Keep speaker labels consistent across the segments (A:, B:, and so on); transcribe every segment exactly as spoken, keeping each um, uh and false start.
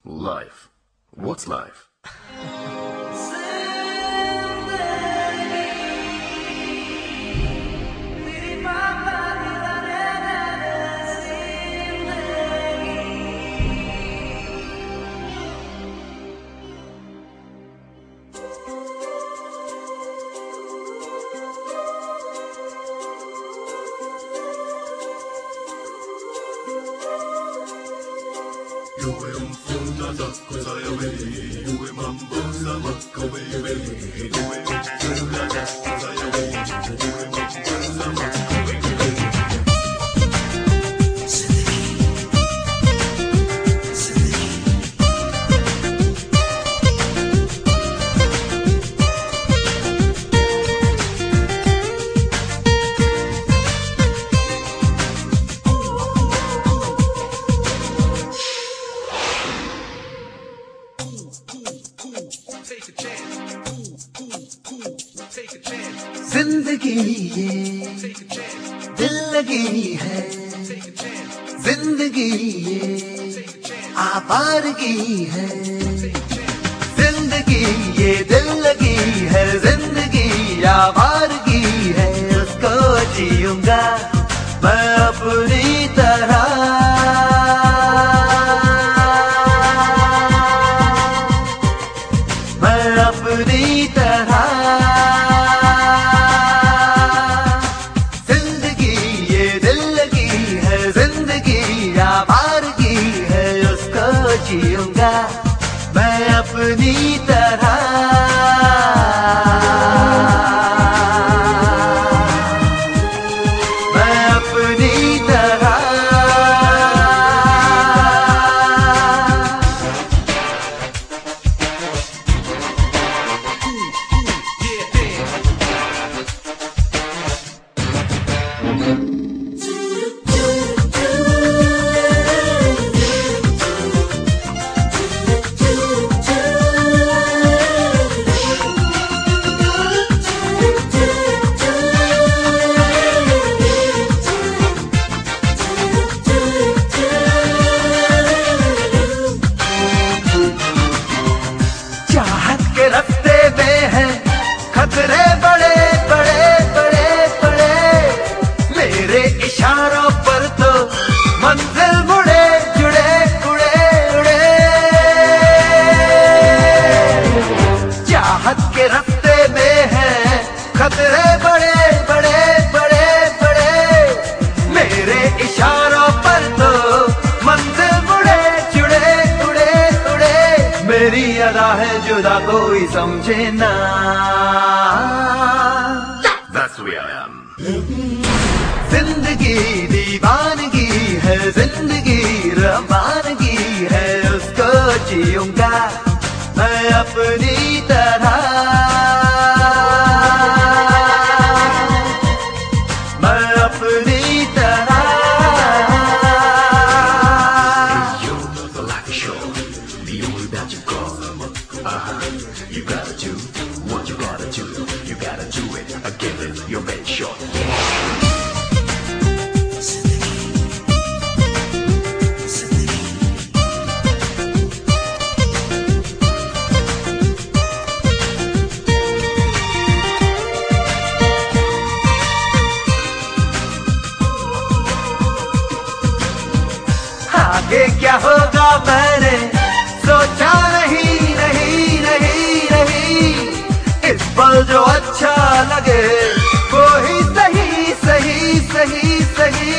A: Life. What's life?
B: Juem funda zakza yawei, juem ambosa makawei, juem funda zakza yawei, juem ambosa makawei.
C: जिंदगी ये दिल लगी है, जिंदगी ये आवारगी है, जिंदगी ये दिल लगी है, जिंदगी आवारगी है। उसको जीऊंगा मैं अपनी तरह, मैं अपनी तरह। जीऊंगा मैं अपनी तरह, मैं अपनी तरह। रस्ते में है खतरे बड़े बड़े बड़े बड़े, मेरे इशारों पर तो मंजिल मुड़े जुड़े उड़े उड़े। चाहत के रस्ते में है खतरे बड़े बड़े बड़े बड़े, मेरे इशारों पर तो मंजिल मुड़े जुड़े उड़े उड़े। मेरी अदा है जुदा कोई समझे ना,
A: That's who I am.
C: जिंदगी दीवानगी है, जिंदगी रवानगी है। उसको जीऊंगा मैं अपनी तरह, मैं अपनी तरह।
A: Yo, the life is short, the only that you call. Uh-huh. You gotta do what you gotta do. You gotta do it. I give it your best shot.
C: आगे क्या होगा मैंने सोचा नहीं नहीं नहीं नहीं। इस पल जो अच्छा लगे वो ही सही सही सही सही।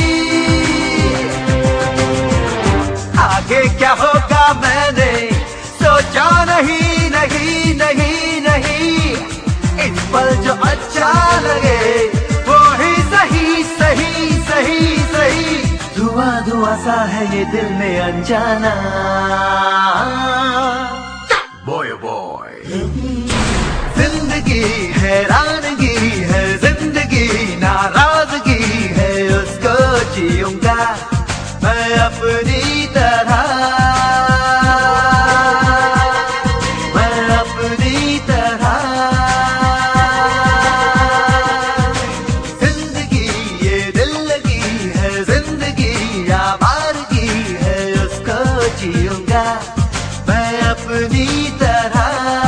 C: आगे क्या होगा मैंने सोचा नहीं नहीं नहीं नहीं। इस पल जो अच्छा लगे वो ही सही सही सही सही। धुआं धुआं सा है ये दिल में अनजाना,
A: Boy, oh boy.
C: जिंदगी हैरानगी है, जिंदगी नाराजगी है। उसको जीऊंगा मैं अपनी तरह, मैं अपनी तरह। जिंदगी ये दिल लगी है, जिंदगी आवारगी है। उसको जीऊंगा मैं अपनी तरह